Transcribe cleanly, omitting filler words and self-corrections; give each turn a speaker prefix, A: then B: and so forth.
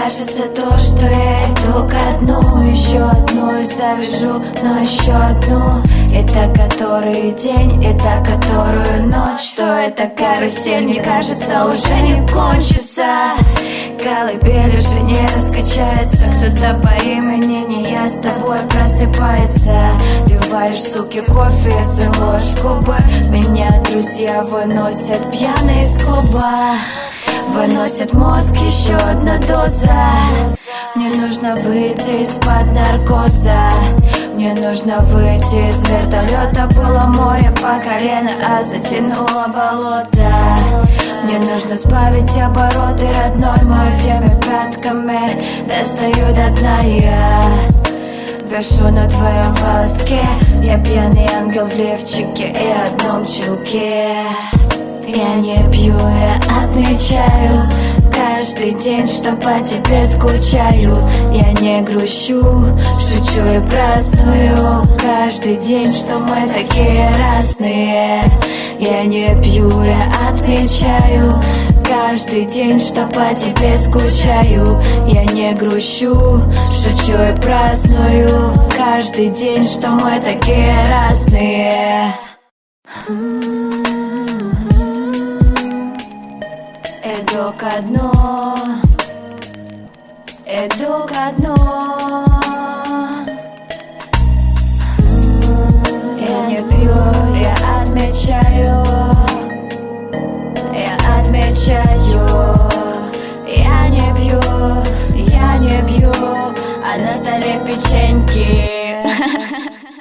A: кажется то, что я иду ко дну. Еще одну и завяжу, но еще одну. И та, который день, и та, которую ночь. Что эта карусель, мне кажется, уже не кончится. Колыбель уже не раскачается. Кто-то по имени не я с тобой просыпается. Ты варишь, суки, кофе, целуешь в губы. Меня друзья выносят пьяные из клуба. Выносит мозг, еще одна доза. Мне нужно выйти из-под наркоза. Мне нужно выйти из вертолета. Было море по колено, а затянуло болото. Мне нужно сбавить обороты, родной мой, теми пятками достаю до дна я. Вешу на твоем волоске. Я пьяный ангел в лифчике и одном чулке. Я не пью, я отмечаю каждый день, что по тебе скучаю. Я не грущу, шучу и праздную каждый день, что мы такие разные. Я не пью, я отмечаю каждый день, что по тебе скучаю. Я не грущу, шучу и праздную каждый день, что мы такие разные. Иду ко дну, иду ко дну.